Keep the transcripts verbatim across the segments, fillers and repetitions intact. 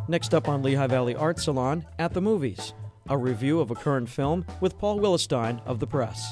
Next up on Lehigh Valley Art Salon, At the Movies, a review of a current film with Paul Willestein of The Press.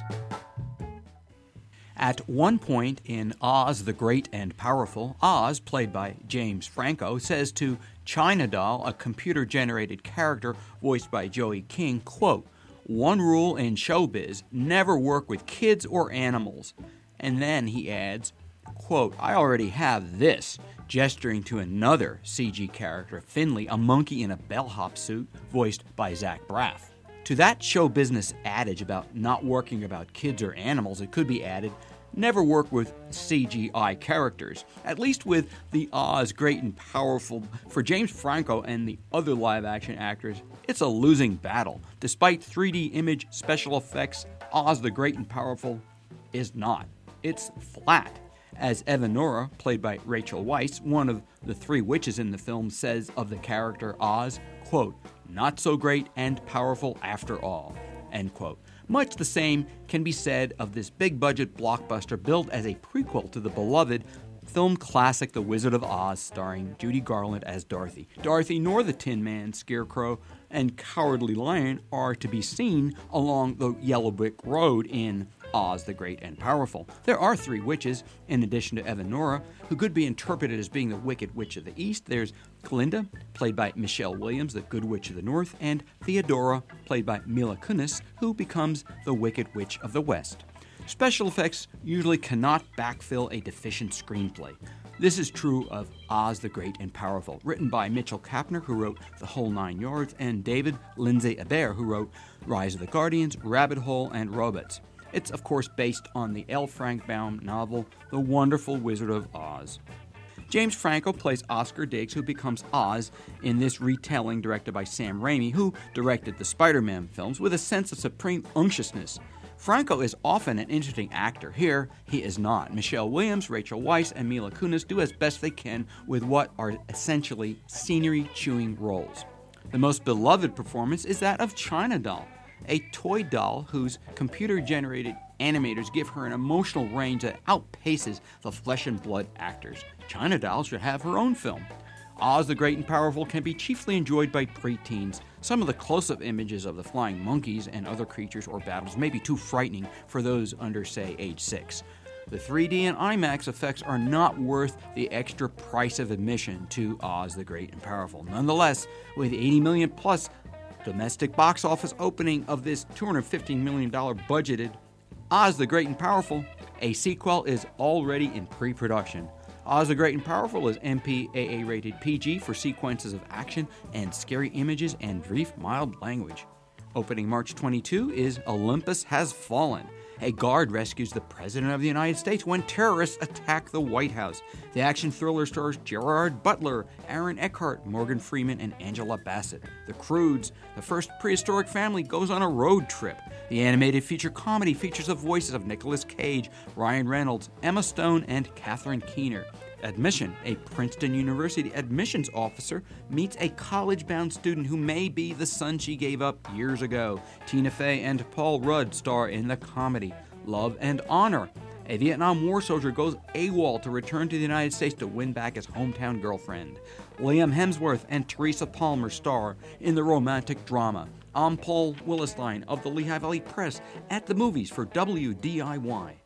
At one point in Oz the Great and Powerful, Oz, played by James Franco, says to China Doll, a computer-generated character voiced by Joey King, quote, "One rule in showbiz, never work with kids or animals." And then he adds, quote, "I already have this," gesturing to another C G character, Finley, a monkey in a bellhop suit, voiced by Zach Braff. To that show business adage about not working about kids or animals, it could be added, never work with C G I characters, at least with the Oz Great and Powerful. For James Franco and the other live-action actors, it's a losing battle. Despite three D image special effects, Oz the Great and Powerful is not. It's flat. As Evanora, played by Rachel Weisz, one of the three witches in the film, says of the character Oz, quote, "Not so great and powerful after all," end quote. Much the same can be said of this big-budget blockbuster billed as a prequel to the beloved film classic The Wizard of Oz, starring Judy Garland as Dorothy. Dorothy nor the Tin Man, Scarecrow, and Cowardly Lion are to be seen along the Yellow Brick Road in Oz the Great and Powerful. There are three witches, in addition to Evanora, who could be interpreted as being the Wicked Witch of the East. There's Glinda, played by Michelle Williams, the Good Witch of the North, and Theodora, played by Mila Kunis, who becomes the Wicked Witch of the West. Special effects usually cannot backfill a deficient screenplay. This is true of Oz the Great and Powerful, written by Mitchell Kapner, who wrote The Whole Nine Yards, and David Lindsay Abaire, who wrote Rise of the Guardians, Rabbit Hole, and Robots. It's, of course, based on the L. Frank Baum novel, The Wonderful Wizard of Oz. James Franco plays Oscar Diggs, who becomes Oz in this retelling directed by Sam Raimi, who directed the Spider-Man films, with a sense of supreme unctuousness. Franco is often an interesting actor. Here, he is not. Michelle Williams, Rachel Weisz, and Mila Kunis do as best they can with what are essentially scenery-chewing roles. The most beloved performance is that of China Doll, a toy doll whose computer-generated animators give her an emotional range that outpaces the flesh-and-blood actors. China Doll should have her own film. Oz the Great and Powerful can be chiefly enjoyed by preteens. Some of the close-up images of the flying monkeys and other creatures or battles may be too frightening for those under, say, age six. The three D and IMAX effects are not worth the extra price of admission to Oz the Great and Powerful. Nonetheless, with eighty million dollars plus domestic box office opening of this two hundred fifteen million dollars budgeted Oz the Great and Powerful, a sequel is already in pre-production. Oz the Great and Powerful is M P A A rated P G for sequences of action and scary images and brief, mild language. Opening March twenty-second is Olympus Has Fallen. A guard rescues the President of the United States when terrorists attack the White House. The action thriller stars Gerard Butler, Aaron Eckhart, Morgan Freeman, and Angela Bassett. The Croods, the first prehistoric family, goes on a road trip. The animated feature comedy features the voices of Nicolas Cage, Ryan Reynolds, Emma Stone, and Catherine Keener. Admission. A Princeton University admissions officer meets a college-bound student who may be the son she gave up years ago. Tina Fey and Paul Rudd star in the comedy Love and Honor. A Vietnam War soldier goes AWOL to return to the United States to win back his hometown girlfriend. Liam Hemsworth and Teresa Palmer star in the romantic drama. I'm Paul Willestein of the Lehigh Valley Press at the movies for W D I Y.